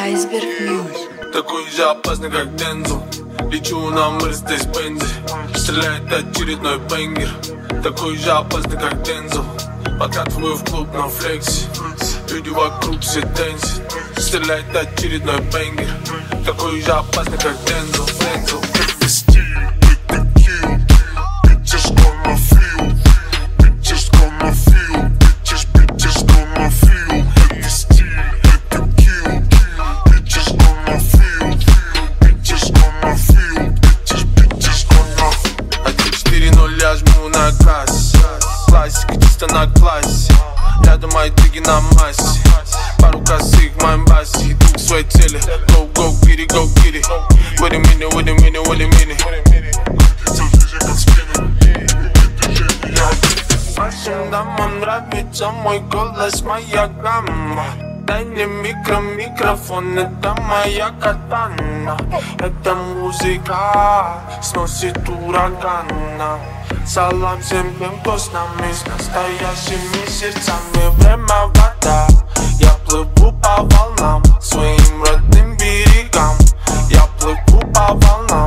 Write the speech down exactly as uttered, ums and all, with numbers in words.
Iceberg Music. Такой же опасный, как Дензел. Лечу на Мерседес-Бензе. Стреляет очередной бенгер. Такой же опасный, как Дензел. Подкатываю в клуб на флексе. Люди вокруг все дэнсят. Стреляет очередной бенгер. Такой же опасный, как Дензел. Дензел. Жму на газ. Классика чисто на классе. Рядом мои диги на массе. Пару косых в моем басе. Иду к своей цели. Go, go, get it, go, get it. Wait a minute, wait a minute, wait a minute. Вашим дамам нравится мой голос, моя гамма. Дай мне микро, микрофон, это моя катана. Эта музыка сносит урагана. Салам всем тем, кто с нами, с настоящими сердцами. Время вода, я плыву по волнам, своим родным берегам. Я плыву по волнам.